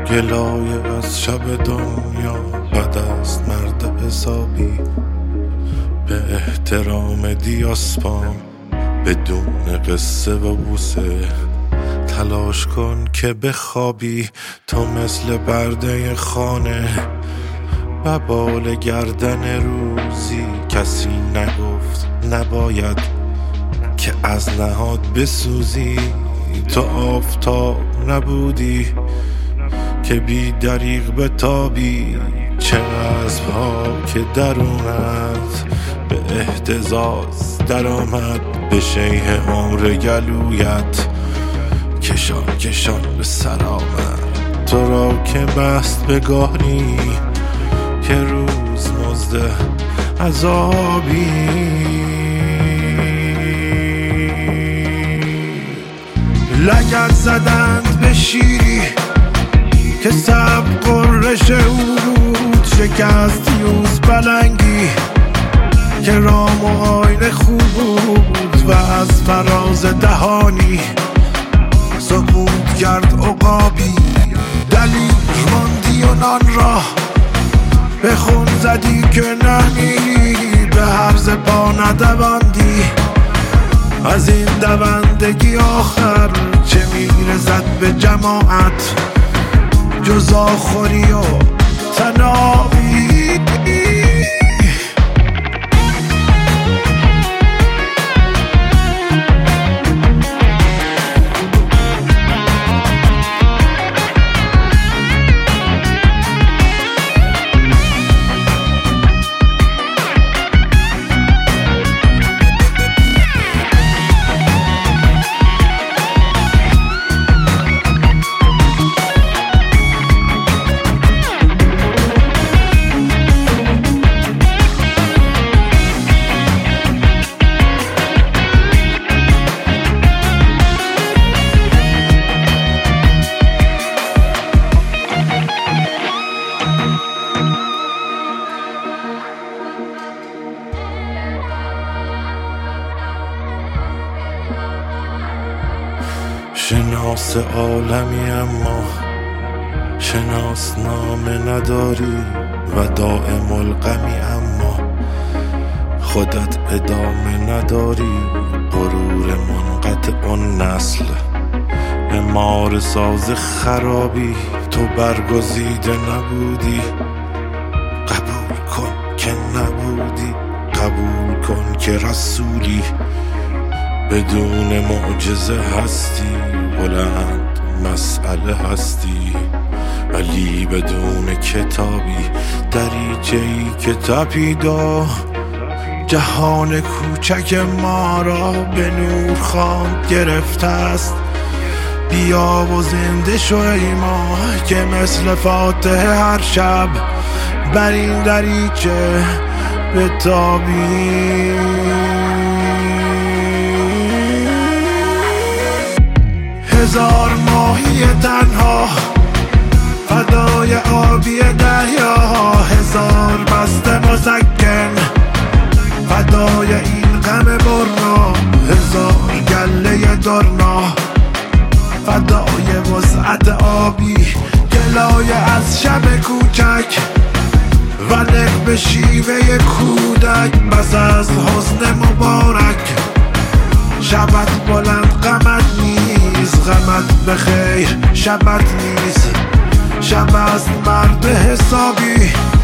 گلایه از شب دنیا بد است مرد حسابی. به احترام دیاسپام بدون قصه و بوسه تلاش کن که بخوابی. تو مثل برده خانه و بال گردن روزی. کسی نگفت نباید که از نهاد بسوزی. تو آفتاب نبودی که بی دریغ بتابی. چه غصب‌ها که درونت به اهتزاز در آمد. به شیه عمر گلویت کشان کشان به سر آمد. تو را که بست به گاری که روز مزد عذابی. لگد زدند به شیری که سب قرش بود. شکست یوز بلنگی که رام و آینه خوب بود. و از فراز دهانی سکوت کرد عقابی. دلیل ماندی و نان را به خون زدی که نمیری. به هرز پا ندواندی از این دوندگی آخر. چه میرسد به جماعت جز آخوری و تنابی. شناس عالمی اما شناس نامه نداری. و دائم الغمی اما خودت ادامه نداری. غرور منقطع النسل معمار ساز خرابی. تو برگزیده نبودی قبول کن که نبودی. قبول کن که رسولی بدون معجزه هستی. بلند مسئله هستی ولی بدون کتابی. دریچه‌ای که تپیدا جهان کوچک ما را به نور خواند گرفته است. بیا و زنده شو ای ما که مثل فاتحه هر شب بر این دریچه بتابی. هزار ماهی تنها فدای آبی دریا. هزار بسته مسکن فدای این غم برنا. هزار گله درنا فدای وسعت آبی. گلایه از شب کوچک و نق به شیوه کودک. بس از حسن مبارک شبت بلند غمت نیست. غمت بخیر شبت نیست. شب است مرد حسابی.